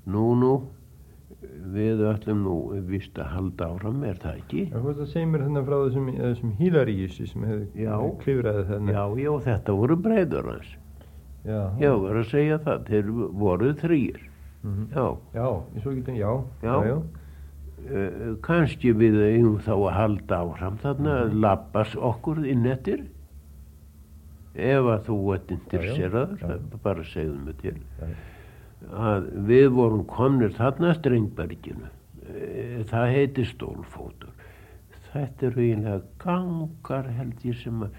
Nú, við ætlum nú víst að halda áfram, það ekki? Já, hvað það segir mér þarna frá þessum Hilaríusi sem hefði klifraði þarna? Já, þetta voru bræður hans. Já. Já, var að segja það, þeir voru 3. Já. Já, ég svo ekki já. Já. Kannski við eigum þá að halda áfram þarna að labbas okkur inn eftir. Ef að þú ert interesseraður, bara segðu mig til. Að við vorum komnir þarna að Strengberginu. Það heitir Stólfótur. Þetta eiginlega gangar held ég sem að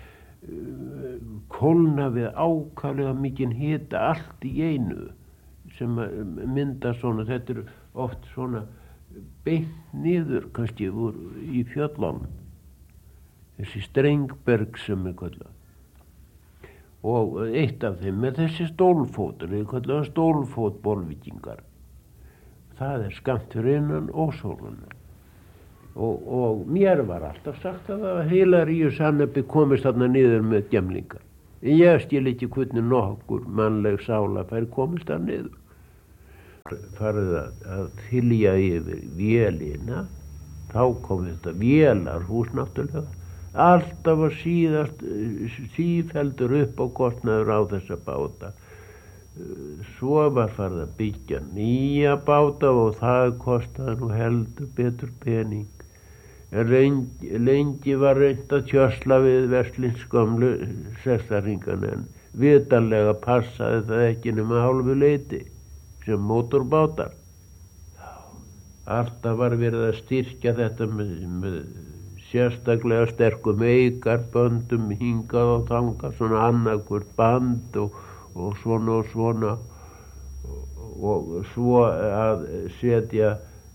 kólna við ákaflega mikinn hita allt í einu sem að mynda svona, þetta oft svona beint niður kannski í fjöllunum. Þessi Strengberg sem kallað. Og eitt af þeim þessi Stólfótur, kallaða Stólfót-Bolvíkingar. Það skammt fyrir innan Ósóluna. Og mér var alltaf sagt að Hilaríus Hannepi komist þarna niður með gemlingar. En ég skil ekki hvernig nokkur mannleg sála fær komist þar niður. Farið að þylja yfir vélina, þá kom þetta vélarhús náttúrulega. Alltaf var sífeldur upp á kostnaður á þessa báta. Svo var farið að byggja nýja báta og það kostaði nú heldur betur pening. En lengi var reynt að tjösla við verslinsgömlu sextaringan en vitanlega passaði það ekki nema hálfu leyti sem mótorbátar. Alltaf var verið að styrkja þetta með sérstaklega sterkum eikarböndum hingað og þangað, svona annarkvort band og svona og svo að setja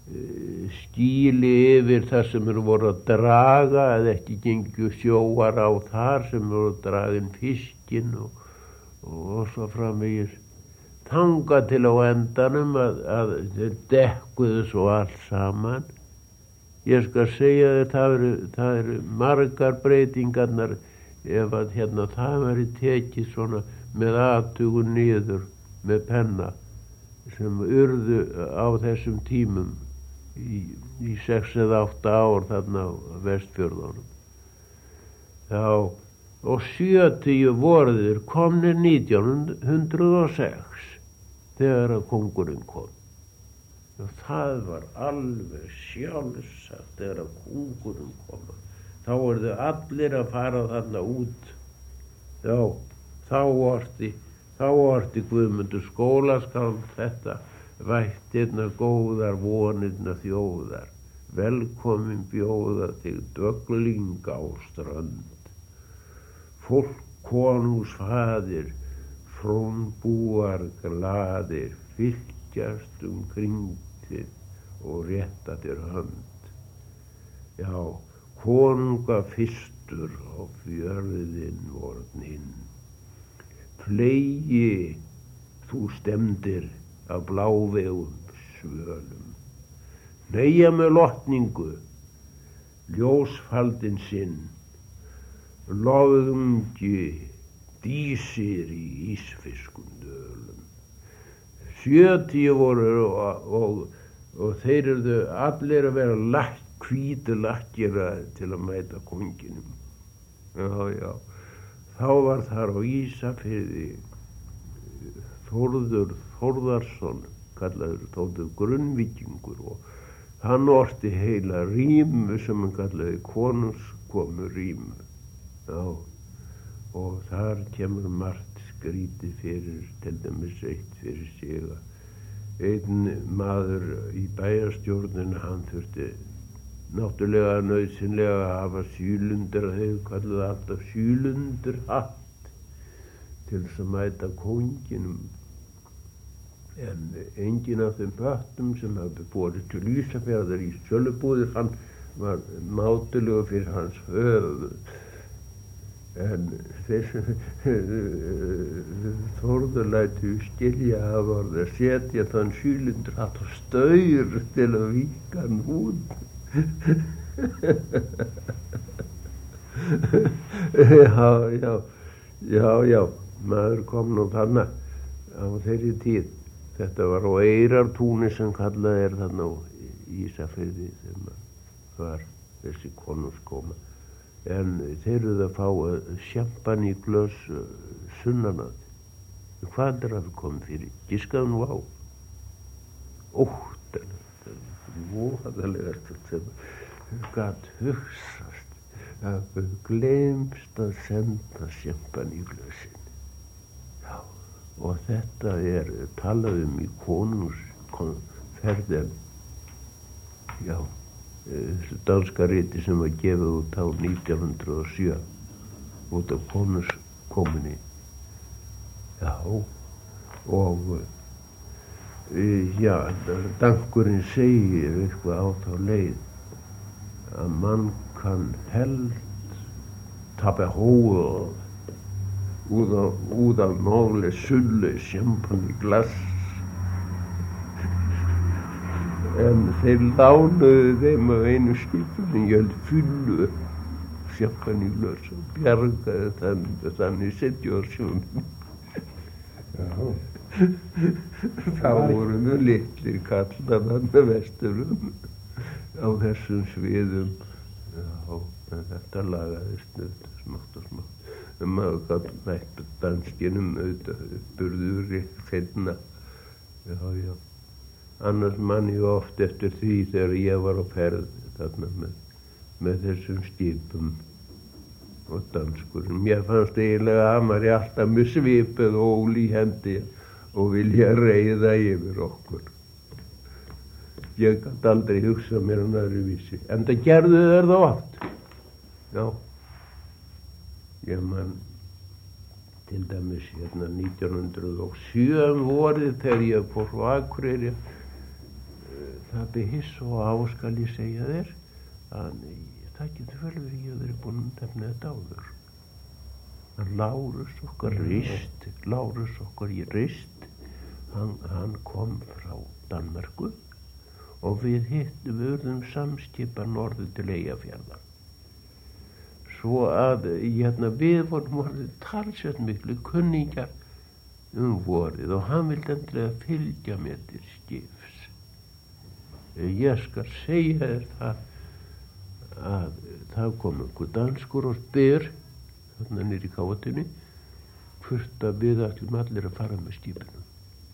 skýli yfir það sem voru að draga eða ekki gengju sjóar á þar sem voru að draga inn fiskinn og svo framvegis þangað til á endanum að þeir dekkuðu svo allt saman. Ég skal segja þér, það eru margar breytingarnar ef að það væri tekið svona með athugun niður með penna sem urðu á þessum tímum í 6 eða 8 ár þarna á Vestfjörðunum. Já, og 70 voru þeir komnir 1906 þegar að kóngurinn kom. Það var alveg sjálfsagt þegar að kóngurinn kom. Þá voru allir að fara þarna út. Já, þá orti Guðmundur skólaskáld þetta: vættirnar góðar, vonirnar þjóðar, velkomin bjóða þig döggling á strönd. Fólk konungs faðir, frónbúar glaðir, fylgjast kring þig og rétta þér hönd. Já, konunga fyrstur á fjörðin vorninn. Flegi þú stemdir af blávegum svölum. Neyja með lotningu, ljósfaldin sinn, lofðungi dísir í ísfiskum dölum. 70 voru og þeir eru allir að vera hvítu lakkira til að mæta konginum. Já. Þá var þar á Ísafirði Þórður Þórðarsson, kallaður Þórður Grunnvíkingur, og hann orti heila rímu sem hann kallaði konungskomu rímu. Já, og þar kemur margt skrítið fyrir, til dæmis eitt fyrir sig. Einn maður í bæjarstjórnin, hann þurfti náttúrulega nauðsynlega að hafa sílundur, að þeir kallaði alltaf sílundurhatt til þess að mæta kónginum. En enginn af þeim höttum sem hafði borið til Ísafjarðar í sölubúðir, hann var mátulegur fyrir hans höfuð. En Þórður lætur skilja að var að setja þann sílundurhatt á staur til að víka hann út. Já, maður kom nú þarna á þeirri tíð. Þetta var á Eyrartúni sem kallað þarna á Ísafirði sem var þessi konungskoma. En þeir eruð að fá sjampaníglös sunnan að. Hvað það komið fyrir? Giskaðu nú á. Óttan, voðalegast sem gat hugsast að gleymst að senda sjampaníglösin. Já, og þetta talað í konungsferðin. Já, þessu danska riti sem var gefið út á 1907 út af konungskomunni. Já, og dankurinn segir eitthvað á þá leið að man kan helt tappa hovedet ud af nogle sølle champagneglas. En þeir lánuðu þeim af einu skipinu ég fyllu champagneglas og bjargaði þannig 70 år sjónum. Það voru mjög litlir kallar þarna vesturum á þessum sviðum. Já, en þetta lagaðist smátt og smátt. En maður gat mætt danskinum auðvitað uppurður seinna. Já. Annars man ég oft eftir því þegar ég var á ferð þarna með þessum skipum og danskurinn. Mér fannst eiginlega að hann var alltaf með svipið og ól í hendi og vilja reiða yfir okkur. Ég gat aldrei hugsað mér hann öðruvísi. En það gerðu þeir þá oft. Já. Ég man til dæmis 1907 vorið þegar ég fór á Akureyri. Það behiss og á skal ég segja þér að það getur vel verið ég hef verið búinn að nefna þetta áður. Lárus okkar í Rist, hann kom frá Danmörku og við urðum samskipa norður til Eyjafjarðar. Svo að við vorum orðið talsvert miklu kunningjar vorið og hann vildi endilega fylgja mér til skips. Ég skal segja þér það að það kom einhver danskur og spyr þarna niður í káetinni hvort að við ætlum allir að fara með skipinu.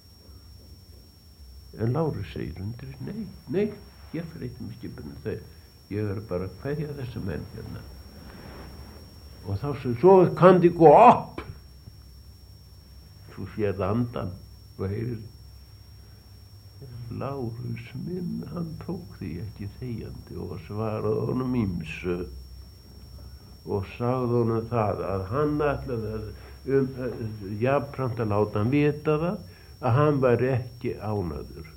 En Lárus segir undir, nei, ég fer ekki með skipinu, ég bara að kveðja þessa menn hérna. Og þá segir, svo kann de gå upp. Svo séð andan og heyrir. Lárus minn, hann tók því ekki þegjandi og svaraði honum ýmsu og sagði honum það að hann ætlaði jafnframt að láta hann vita það að hann var ekki ánægður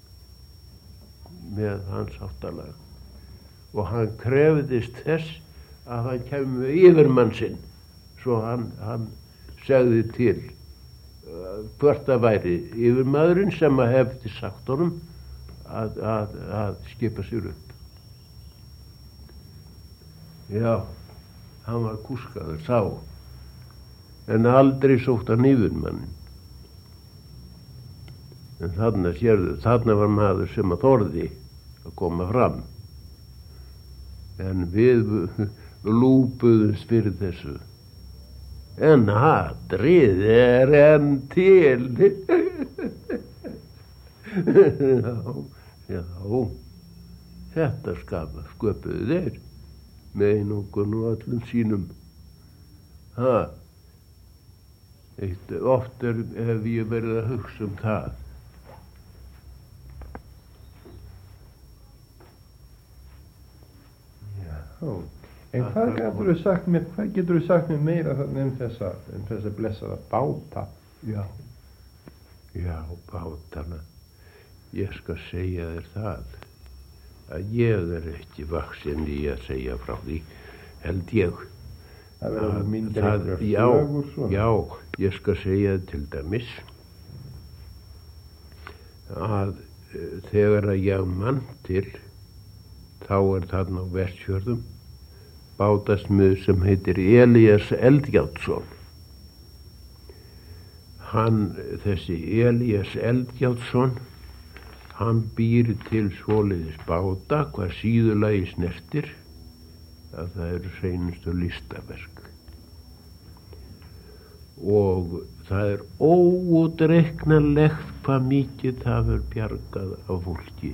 með hans háttalag og hann krefðist þess að hann kæmi með yfirmann sinn svo hann segði til hvort það væri yfirmaðurinn sem að hefði sagt honum að skipa sér upp. Já, hann var kúskaður þá, en aldrei sótt hann yfirmannin. En þarna var maður sem að þorði að koma fram. En við lúpuðumst fyrir þessu. En hatrið enn til. Já, þetta sköpuðu þeir með einokun og öllum sínum. Oft hef ég verið að hugsa það. Já. En hvað getur þú sagt mér meira þessa blessaða báta? Já, bátana. Ég skal segja þér það að ég ekki vaxinn í að segja frá því, held ég. Það verður myndir einhverjar flögur svona? Já, ég skal segja þér til dæmis að þegar að ég mann til, þá þarna á Vestfjörðum bátasmið sem heitir Elías Eldjárnsson. þessi Elías Eldjárnsson, hann býr til svoleiðis báta hvað síðulagi snertir að það eru hreinustu listaverk. Og það er óútreiknanlegt hvað mikið það hefur bjargað af fólki.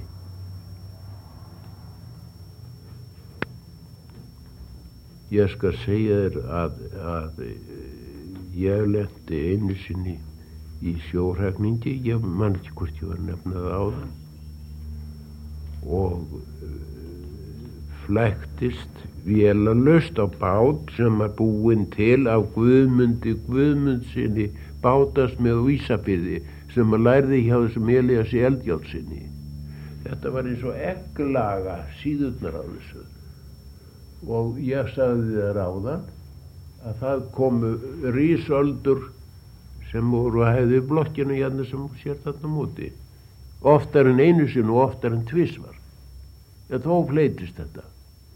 Ég skal segja þér að ég lenti einu sinni í sjóhrækningi, ég man ekki hvort ég var að nefna það áðan, og flæktist vélalaust á bát sem var búinn til af Guðmundi Guðmundsinni bátasmið á Ísafirði sem að lærði hjá þessum Elíasi Eldjárnsinni. Þetta var eins og egglaga síðurnar á þessu. Og ég sagði þér áðan að það komu rísöldur sem voru að hefði blokkinu hérna sem sér þarna móti. Oftar en einu sinni og oftar en tvisvar. Ja, þó fleitist þetta.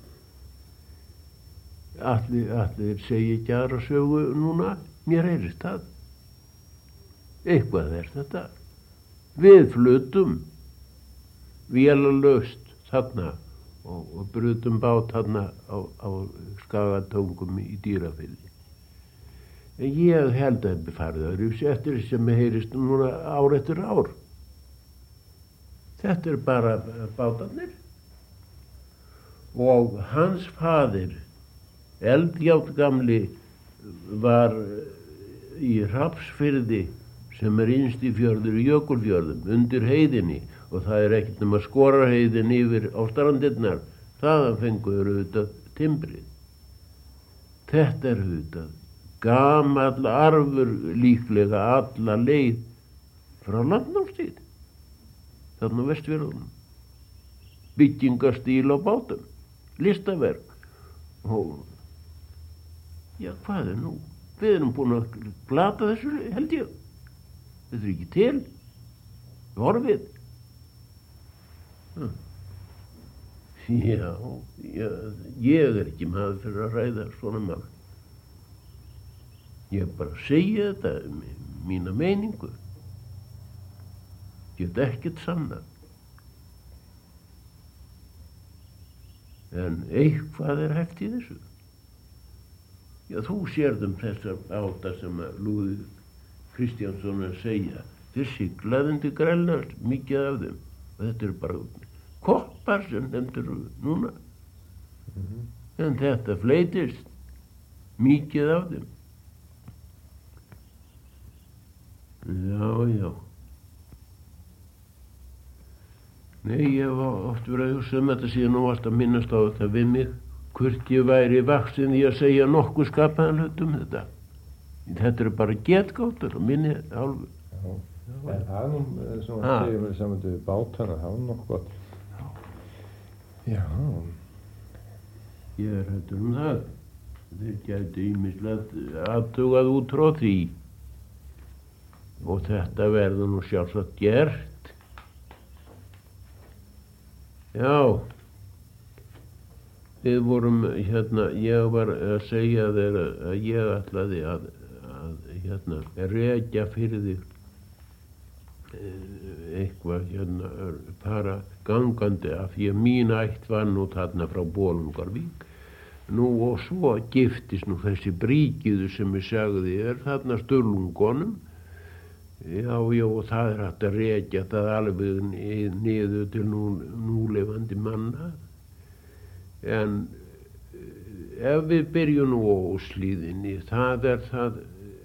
Allir segi ekki aðra sögu núna, mér heyrist það. Eitthvað er þetta. Við flutum vélalaust þarna og brutum bát þarna á Skagatungum í Dýrafirði. En ég held að það farið öðruvísi eftir sem heyrist núna ár eftir ár. Þetta er bara bátarnir. Og hans faðir, Eldjárn gamli, var í Hrafnsfirði sem er innst í fjörður í Jökulfjörðum, undir heiðinni, og það er ekkert nema Skorarheiðin yfir á strandirnar. Þaðan fenguður auðvitað timbrið. Þetta er auðvitað gamall arfur líklega alla leið frá landnámstíð. Þarna á Vestfjörðunum. Byggingastíl á bátum, listaverk. Og já, hvað er nú? Við erum búin að glata þessu, held ég. Þetta er ekki til. Horfið. Já, ég er ekki maður fyrir að ræða svona mál. Ég bara segja þetta, mína meiningu. Get ekkert sannað. En eitthvað er hægt í þessu. Já, þú sérð þessar báta sem að Lúðvík Kristjánsson að segja. Þeir siglaði undir Grænland, mikið af þeim. Og þetta eru bara koppar sem nefndur núna. En þetta fleitist mikið af þeim. Já. Nei, ég hef oft verið að hugsa þetta síðan og varst að minnast á þetta við mig. Hvort ég væri vaxinn í að segja nokkuð skapaðan hlut þetta. Þetta eru bara getgátur á minni hálfu. En það er nú, sem að segja með samanlega við bátana, það er nokkuð. Já. Ég er hættur það. Þeir gætu ýmislegt athugað út frá því. Og þetta verður nú sjálfsagt gert. Já. Við vorum, ég var að segja þér að ég ætlaði að rekja fyrir þig eitthvað bara gangandi af því að mín ætt var nú þarna frá Bolungarvík. Nú og svo giftist nú þessi Bríkiður sem ég sagði er þarna Sturlungunum. Já, og það er hægt að rekja það alveg niður til núlifandi manna. En ef við byrjum nú á Óslíðinni, það er það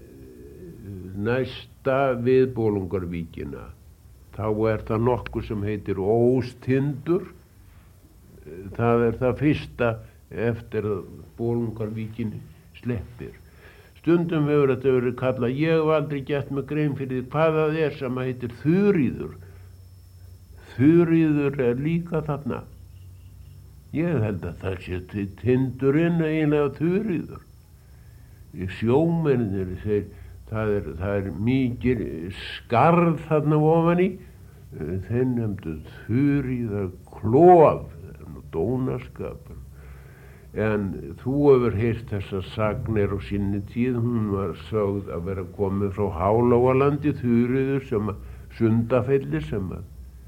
næsta við Bolungarvíkina. Þá er það nokkuð sem heitir Óstindur. Það er það fyrsta eftir að Bolungarvíkinni sleppir. Stundum hefur þetta verið kallað, ég hef aldrei gert mig grein fyrir hvað það er sem heitir Þuríður. Þuríður er líka þarna. Ég held að það sé tindurinn eiginlega Þuríður. Sjómennir, það er mikið skarð þarna ofan í. Þeir nefndu Þuríðar klof, það er nú dónaskapur. En þú hefur heyrt þessar sagnir á sinni tíð. Hún var sögð að vera komin frá Hálágalandi, Þuríður sem að Sundafelli sem að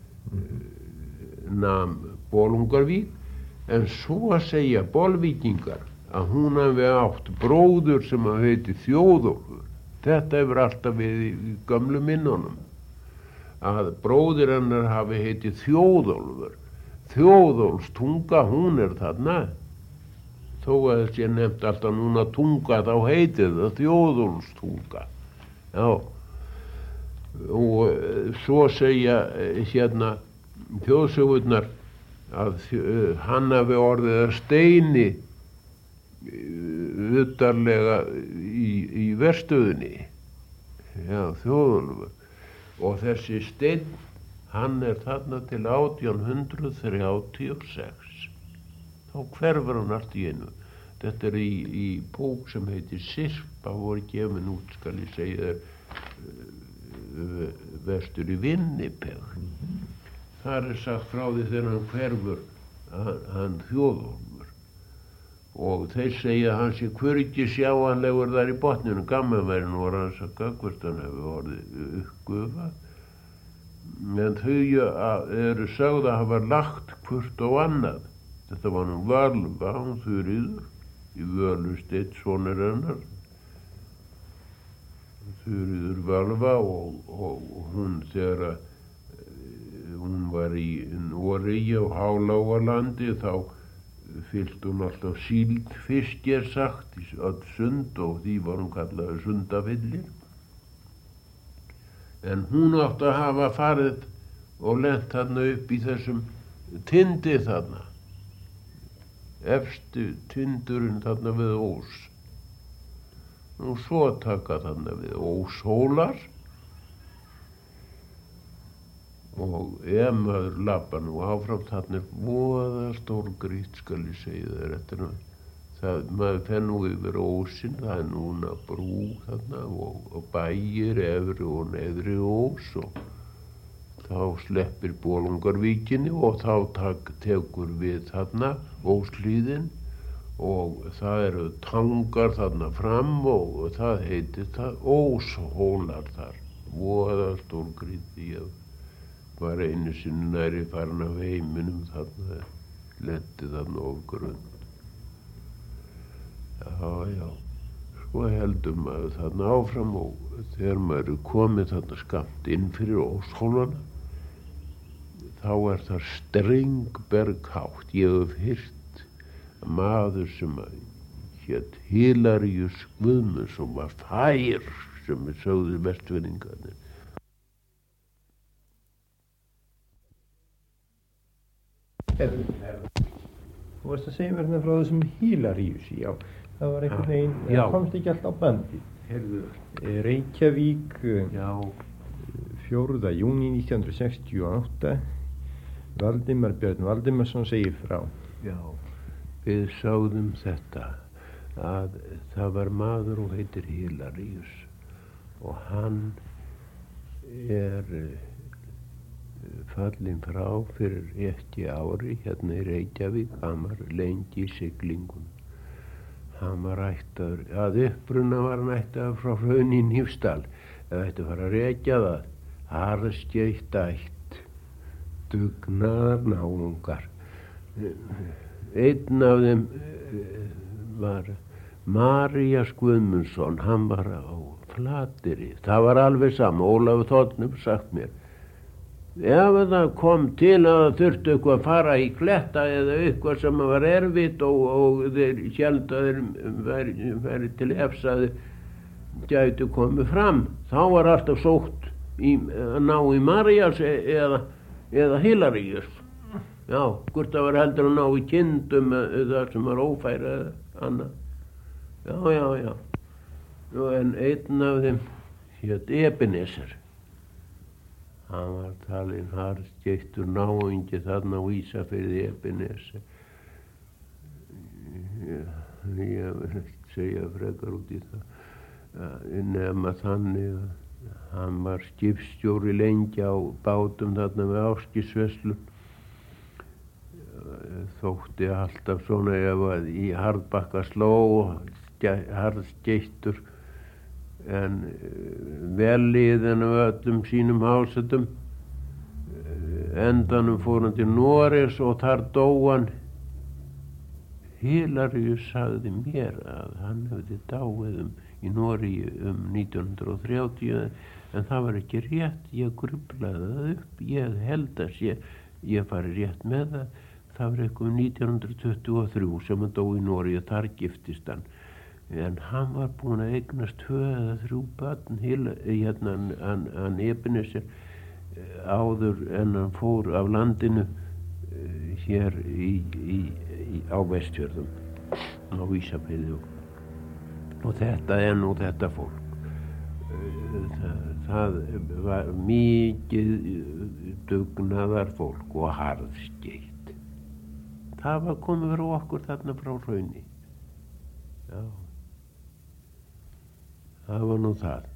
nam Bolungarvík. En svo að segja Bolvíkingar að hún hafi átt bróður sem að heiti Þjóðólfur. Þetta hefur alltaf við í gömlu minnunum. Að bróðir hennar hafi heiti Þjóðólfur. Þjóðólfstunga, hún þarna. Þó að þessi er nefnt alltaf núna tunga, þá heitir það Þjóðólfstunga. Já. Og svo segja hérna þjóðsögurnar að hann hafi orðið að steini utarlega í verstöðinni. Já, Þjóðólfur. Og þessi steinn, hann þarna til 1836. Þá hverfur hann allt í einu. Þetta í bók sem heitir Sirpa, voru gefin út, skal ég segja þér, vestur í Winnipeg. Þar sagt frá því þegar hann hverfur, hann Þjóðólfur. Og þeir segja að hann sé hvergi sjáanlegur þar í botninu. Gammaverinn voru hans að hvort hann hefur orðið uppgufað. En þau eru sögð að hafa lagt hvort á annað. Þetta var nú Völva, hún Þuríður, í Völusteinn, sonur hennar. Þuríður Völva og hún þegar hún var í Noregi á Hálágalandi, þá fylgdi hún alltaf síldfiski sagt í öll sund og því var hún kallaði Sundafellir. En hún átti að hafa farið og lent þarna upp í þessum tindi þarna. Efstu tindurinn þarna við Ós. Og svo taka þarna við Óshólar. Og ef maður labbar nú áfram, þarna voða stór grýtt, skal ég segja þér. Maður fer nú yfir Ósinn, það núna brú þarna og bæir, efri og neðri Ós, og þá sleppir Bolungarvíkinni og þá tekur við þarna Óshlíðin og það eru tangar þarna fram og það heitir það Óshólar þar. Voða stór grýtt. Ég var einu sinni næri farin af heiminum þarna, lenti þarna of grund. Já, svo heldur maður þarna áfram og þegar maður komið þarna skammt inn fyrir Óshólana, þá það Strengberghátt. Ég hef heyrt að maður sem hét Hilaríus Guðmundsson var fær, sem sögðu Vestfirðingarnir. Þú varst að segja mér hérna frá þessum Hilaríusi, já. Það var einhvern veginn, það komst ekki alltaf á bandi. Reykjavík, 4. júní 1968, Valdimar Björn Valdimarsson segir frá. Já, við sáðum þetta, að það var maður og heitir Hilaríus og hann fallinn frá fyrir 1 ári hérna í Reykjavík. Hann var lengi í siglingun. Hann var ættaður, að uppruna var hann ættaður frá Hrauni í Hnífsdal. Eða ætti að fara að rekja það. Harðskeytt ætt, dugnaðar náungar. Einn af þeim var Marías Guðmundsson. Hann var á Flateyri. Það var alveg sama. Ólafur Þornum sagt mér. Ef það kom til að það þurfti eitthvað að fara í kletta eða eitthvað sem var erfitt og þeir héldu að þeir væri til efs að þeir gætu komið fram, þá var alltaf sótt að ná í Marías eða Hilaríus. Já, hvort það var heldur að ná í kindum það sem var ófæri eða annað. Já. En einn af þeim hét Ebenezer. Hann var talinn harðskeyttur náungi þarna á Ísafirði, Ebenezer. Ég vil ekki segja frekar út í það. Nema þannig að hann var skipstjóri lengi á bátum þarna við Áskisveslun. þótti alltaf svona ef að í harðbakka sló harðskeyttur en velliðin af öllum sínum hásetum. Endanum fór hann til Noregs og þar dó hann. Hilarius sagði mér að hann hefði dáið í Noregi 1930 en það var ekki rétt, ég gruflaði það upp, ég held að ég fari rétt með það. Það var eitthvað 1923 sem hann dó í Noregi og þar giftist hann. En hann var búinn að eignast 2 eða 3 börn, hann Ebenezer, áður en hann fór af landinu hér á Vestfjörðum, á Ísafirði og þetta er nú þetta fólk. Það var mikið dugnaðar fólk og harðskeytt. Það var komið frá okkur þarna frá Hrauni. Já. Það var nú það.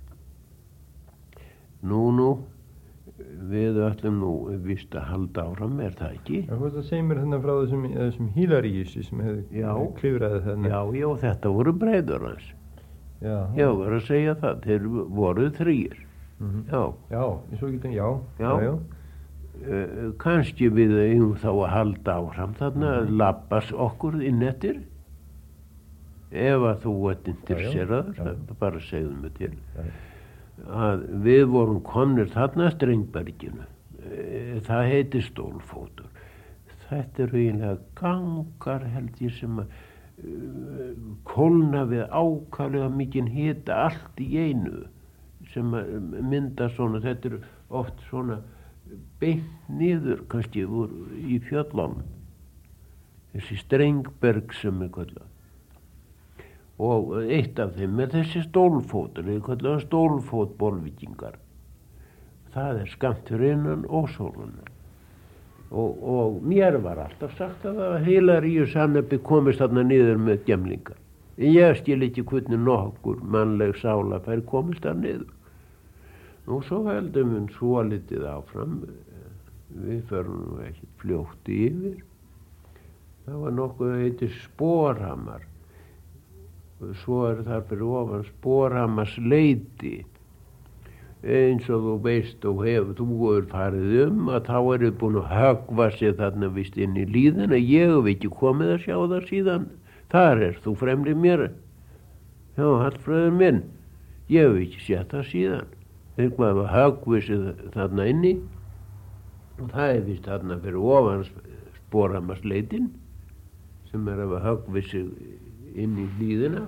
Nú, við ætlum nú víst að halda áfram, það ekki? Já, hvað það segir mér þarna frá þessum Hilariusi sem hefði klifraði þarna? Já, þetta voru bræður hans. Já, var að segja það, þeir voru 3. Já, svo getum, já. Kannski við eigum þá að halda áfram þarna, labbas okkur inn eftir. Ef að þú ert interesseraður, bara segðu mig til. Að við vorum komnir þarna Strengberginu. Það heitir Stólfótur. Þetta eru eiginlega gangar held ég sem að kólna við ákaflega mikinn hita allt í einu sem að mynda svona, þetta eru oft svona beint niður kannski í fjöllunum. Þessi Strengberg sem er kallað. Og eitt af þeim er þessi Stólfótur, við kallum Stólfótbolvíkingar. Það er skammt fyrir innan Ósóluna. Og mér var alltaf sagt að það Hilarius Hannebi komist þarna niður með gemlingar. En ég skil ekki hvernig nokkur mannleg sála fær komist þar niður. Nú svo heldum við svolítið áfram. Við förum nú ekkert fljótt yfir. Það var nokkuð að heitir Sporhamar. Svo er þar fyrir ofan Sporhamarsleiti. Eins og þú veist og þú hefur farið að þá eru búin að höggva sér þarna vist inn í líðina. Ég hef ekki komið að sjá það síðan. Þar er þú fremri mér. Já, Hallfreður minn. Ég hef ekki séð það síðan. Þeir hvað að höggva sér þarna inni. Og það er vist þarna fyrir ofan Sporhamarsleitin sem er að höggva sér inn í hlíðina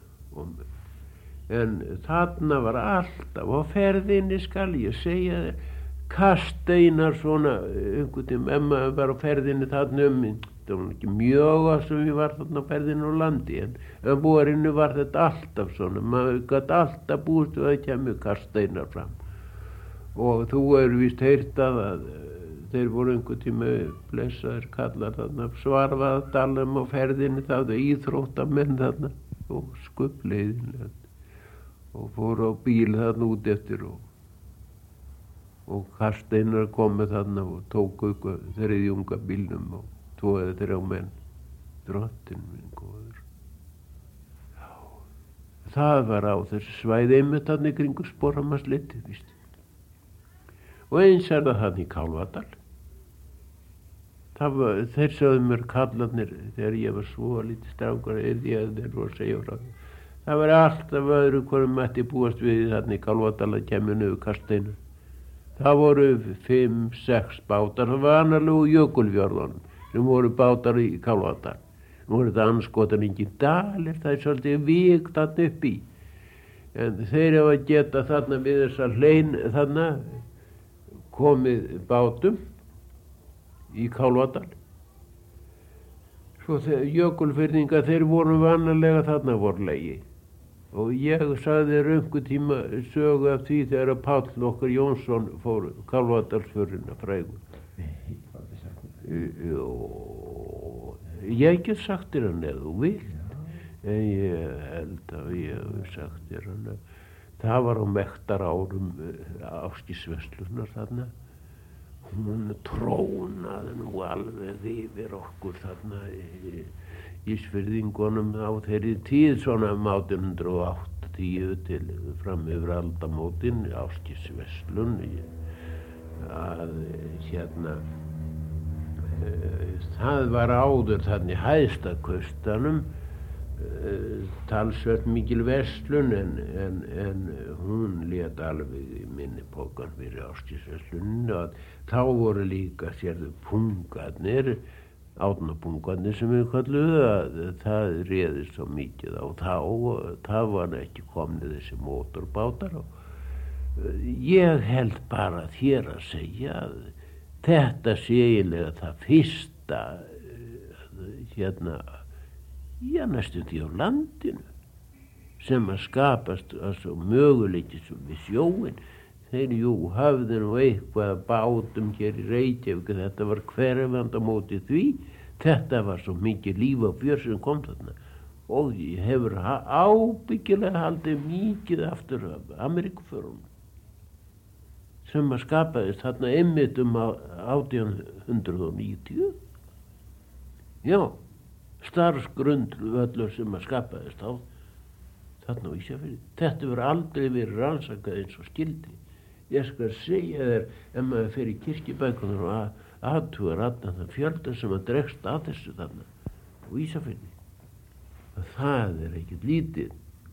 en þarna var alltaf á ferðinni skal ég segja þér kasteinar svona einhvern tíma ef maður var á ferðinni þarna það var ekki mjög að sem ég var þarna á ferðinni á landi en vorinu var þetta alltaf svona maður gat alltaf búist og það kemur kasteinar fram og þú víst heyrt að þeir voru einhvern tíma blessaðir kallar þarna Svarfaðardalum á ferðinni það var íþróttamenn þarna og skubbleiðin og fóru á bíl þarna út eftir og Karsteinar komið þarna og tóku þriðjunga bílnum og 2 eða 3 menn drottinn minn góður. Já, það var á þessu svæði einmitt þarna í kringu Sporhamarsleiti víst. Og eins er það þarna í Kálfadal. Þeir sögðu mér kallarnir þegar ég var svo lítið strákar þeir voru að segja frá því. Það var alltaf öðru hverjum mætti búast við þarna í Kálfadal að kemur niður Karsteinu. Það voru 5-6 bátar, það var annarlegu Jökulfjörðunum sem voru bátar í Kálfadal. Nú voru þetta anskotan engin dalir, það er svolítið vík þarna upp í. En þeir hafa geta þarna við þessa hlein þarna komið bátum í Kálfadal. Svo jökulfirðingar þeir voru vanalega þarna vorlegi. Og ég sagði þér einhvern tíma sögu af því þegar að Páll okkar Jónsson fór Kálfadalsförina frægur. Ég get sagt þér hann ef þú vilt. En ég held að ég hef sagt þér hann það var á mektarárum Ásgeirsverslunar þarna. hún trónaði nú alveg yfir okkur þarna Ísfirðingunum á þeirri tíð svona 1880 til fram yfir aldamótin, Ásgeirsverslun að það var áður þarna í Hæstakaustanum talsvert mikil verslun en hún lét alveg í minni pókan fyrir Ásgeirsversluninu að þá voru líka sérðu pungarnir, átnapungarnir sem við kalluðu, að það réðist svo mikið á þá var ekki komnið þessi mótorbátar og ég held bara þér að segja að þetta sé eiginlega það fyrsta næstum því á landinu sem að skapast svo möguleiki við sjóinn. Þeir hafði nú eitthvað bátum hér í Reykjavík, þetta var hverfandi á móti því, þetta var svo mikið líf og fjör sem kom þarna og ég hefur ábyggilega haldið mikið aftur af Ameríkuförunum sem að skapaðist þarna einmitt 1890. Já, starfsgrundvöllur sem að skapaðist á þarna á Ísafirði. Þetta hefur aldrei verið rannsakað eins og skildi. Ég skal segja þér, ef maður fer í kirkjubækunar og athugar allan þann fjölda sem að dregst að þessu þarna á Ísafirði. Það ekkert lítið.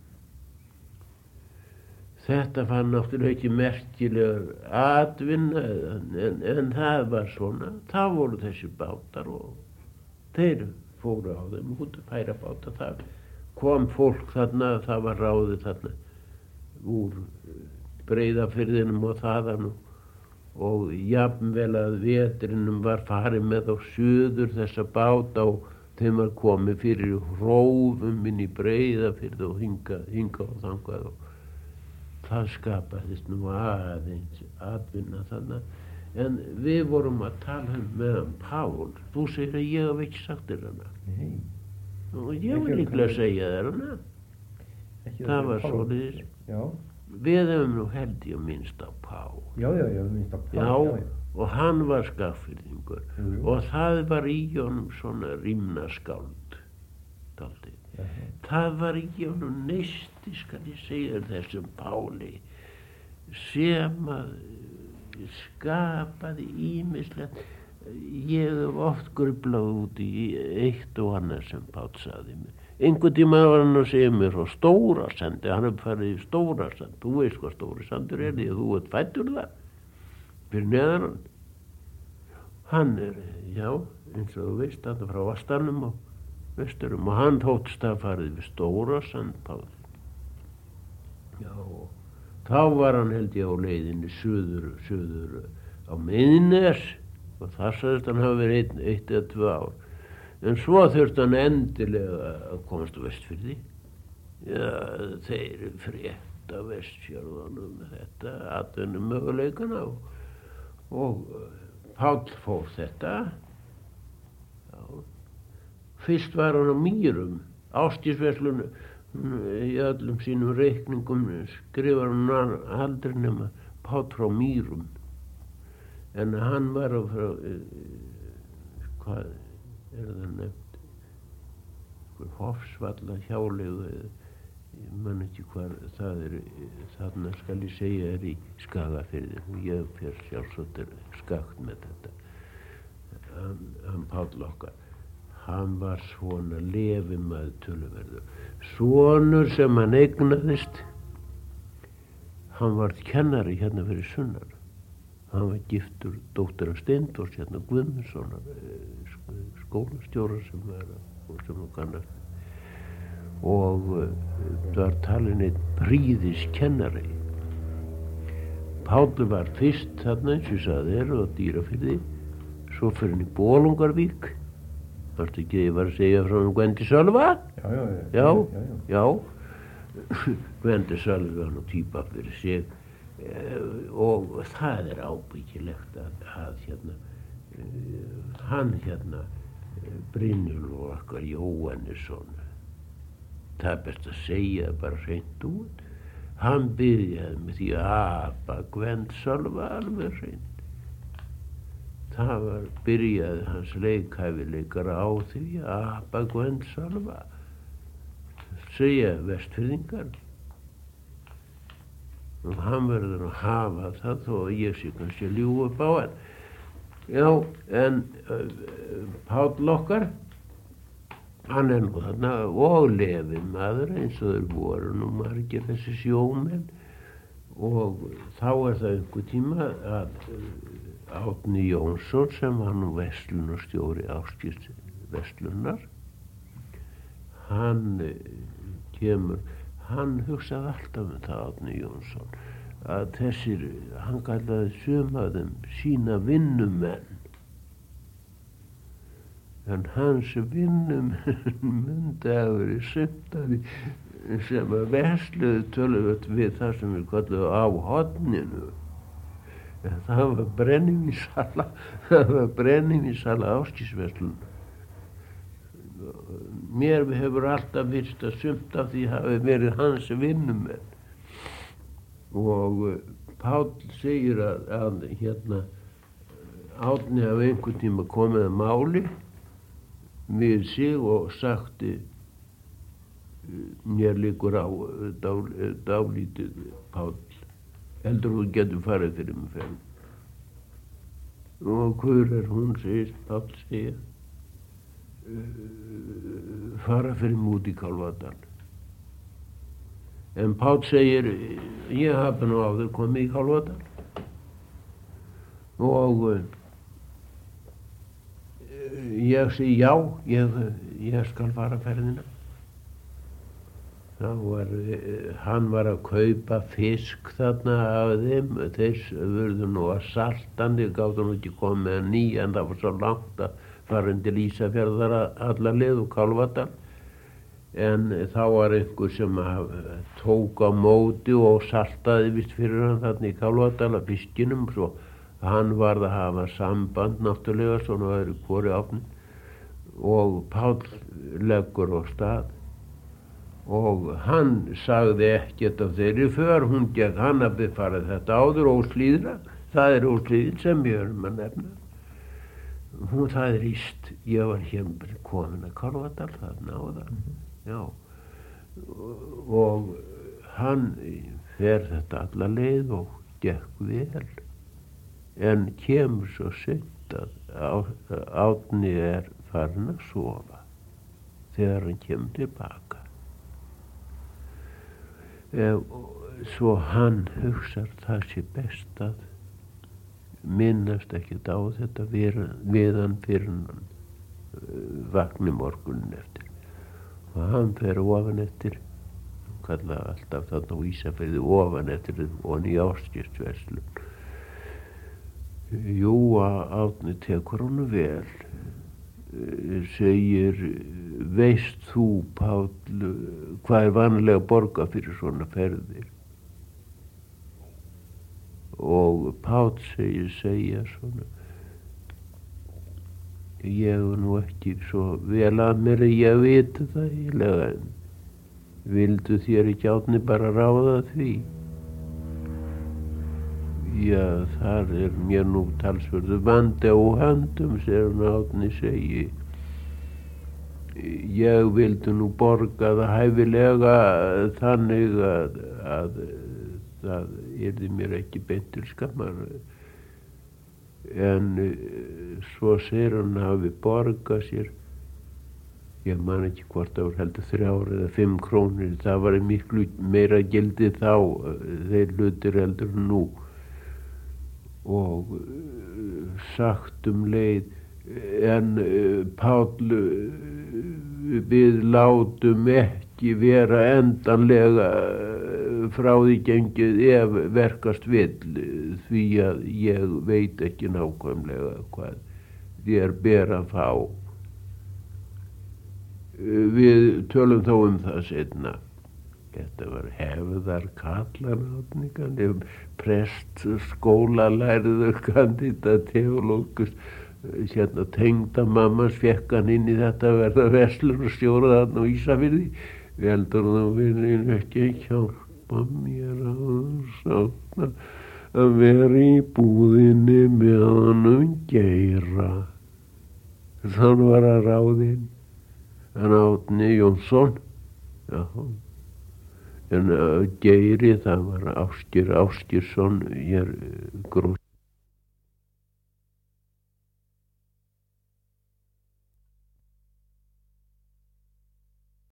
Þetta var náttúrulega ekki merkilegur atvinna en það var svona. Það voru þessi bátar og þeir fóru á þeim út að færa báta. Það kom fólk þarna, það var ráðið þarna úr Breiðafirðinum og þaðan og jafnvel að vetrinum var farið með á suður þessa báta og þeim var komið fyrir hrófum inn í Breiðafirð og hingað og þangað og það skapaðist nú aðeins atvinna þarna. En við vorum að tala með hann Pál. Þú segir að ég hef ekki sagt þér hana. Nei. Og ég var líklega að segja þér hana. Það var svoleiðis. Já. Við hefum nú held ég minnst á Pál. Já, minnst á Pál. Já, og hann var Skagfirðingur. Jú. Og það var í honum svona rímnaskáld. Dálítið. Það var í honum neisti, skal ég segja þessum Páli, sem að skapaði ýmislegt. Ég hef oft grublað út í eitt og annað sem Páll sagði mér. Einhvern tíma var hann að segja mér frá Stórasandi, hann hef farið í Stórasand. Þú veist hvað Stórasandur því að þú ert fæddur þar, fyrir neðan hann. Hann já, eins og þú veist, hann frá Vastanum og Vesturum og hann þóttist að farið við Stórasand, Páll. Já, og þá var hann held ég á leiðinni suður á Miðnes og þar sagðist hann hafa verið 1 eða 2 ár. En svo þurfti hann endilega að komast á Vestfirði. Já, þeir frétta Vestfjörðunum þetta atvinnum möguleikana og Páll fór þetta. Já. Fyrst var hann á Mýrum, Ásgeirsverslun í öllum sínum reikningum skrifar hann aldrei nema Páll frá Mýrum. En hann var frá, hvað það nefnt, Hofsvalla hjáleigu, ég man ekki hvað það þarna skal ég segja í Skagafirði og ég fer sjálfsagt skakt með þetta. Hann Páll okkar, hann var svona lefimaður töluverður. Sonur sem hann eignaðist, hann var kennari hérna fyrir sunnan. Hann var giftur dóttir af Steindórs hérna Guðmundssonar, skólastjóra sem var og sem hún kannast. Og það var talin einn prýðiskennari. Páll var fyrst þarna eins og ég sagði þér á Dýrafirði, svo fyrir hann í Bolungarvík. Varstu ekki að ég var að segja frá Gvendi Sölva? Já. Gvendi Sölva var nú týpa fyrir sig. Og það ábyggilegt að hann Brynjólfur okkar Jóhannesson, það er best að segja bara hreint út, hann byrjaði með því að apa Gvend Sölva alveg hreint. það byrjaði hans leikhæfileikar á því að apa Gvensalva, segja Vestfirðingar. Og hann verður að hafa það þó að ég sé kannski að ljúga upp á hann. Já, en Páll okkar, hann nú þarna og Levi maður eins og þeir voru nú margir þessi sjómenn. Og þá það einhver tíma að Árni Jónsson sem var nú verslunarstjóri Ásgeirs verslunar, hann kemur, hann hugsaði alltaf það Árni Jónsson, að þessir, hann kallaði sumaðum sína vinnumenn, en hans vinnumenn myndi að verið sumt sem að versluðu töluvert við það sem við kalluðu á horninu. En það var brennivínsala Ásgeirsverslunar. Mér hefur alltaf virst að sumt af því hafi verið hans vinnumenn. Og Páll segir að hérna Árni hafi einhvern tíma komið að máli við sig og sagti mér líkur á dálítið Páll, heldur þú getur farið fyrir mig fenn. Og hver hún, segist Páll segja, fara fyrir mig út í Kálfadal. En Páll segir, ég hafi nú áður komið í Kálfadal og ég segi já, ég skal fara ferðina. Hann var að kaupa fisk þarna af þeim, þeir vörðu nú að saltandi, gátu nú ekki komið með nýja en það var svo langt að fara til Ísafjarðar alla leið og Kálfadal. En þá var einhver sem tók á móti og saltaði vist fyrir hann þarna í Kálfadal af fiskinum, svo hann varð að hafa samband náttúrulega svona öðru hvori áfni og Páll leggur á stað. Og hann sagði ekkert af þeirri för, hún gekk hann að befarið þetta áður Óslíðra, það Óslíðin sem við erum að nefna. Hún það íst, ég var hér komin að Kálfadal þarna áðan, já. Og hann fer þetta alla leið og gekk vel, en kemur svo seint að Árni farin að sofa þegar hann kemur tilbaka. Svo hann hugsar það sé best að minnast ekkert á þetta við hann fyrir hann vakni morgunin eftir. Og hann fer ofan eftir, hann kallaði alltaf þarna á Ísafirði ofan eftir og í Ásgeirsverslun. Jú, Árni tekur honum vel, segir, veist þú Páll hvað vanlega að borga fyrir svona ferðir? Og Páll segja svona, ég nú ekki svo vel að mér að ég viti það eiginlega, en vildu þér ekki Árni bara ráða því? Já, þar mér nú talsverður vandi á höndum, segir hann Árni segi. Ég vildi nú borga það hæfilega þannig að það yrði mér ekki beint til skammar. En svo segir hann hafi borgað sér, ég man ekki hvort það var heldur 3 eða 5 krónur, það var miklu meira gildi þá, þeir hlutir heldur nú. Og sagt leið, en Páll, við látum ekki vera endanlega frá því gengið ef verkast vill, því að ég veit ekki nákvæmlega hvað þér ber að fá. Við tölum þó það seinna. Þetta var hefðar kallarátningan, prest skólalærður kandidat teológus, hérna tengdamammans fekk hann inn í þetta að verða verslunarstjóri þarna á Ísafirði. Veldur þá vilja ekki hjálpa mér að sána að vera í búðinni með honum Geira. Þann var að ráðinn, en Árni Jónsson, já, en Geiri, það var Ásgeirsson,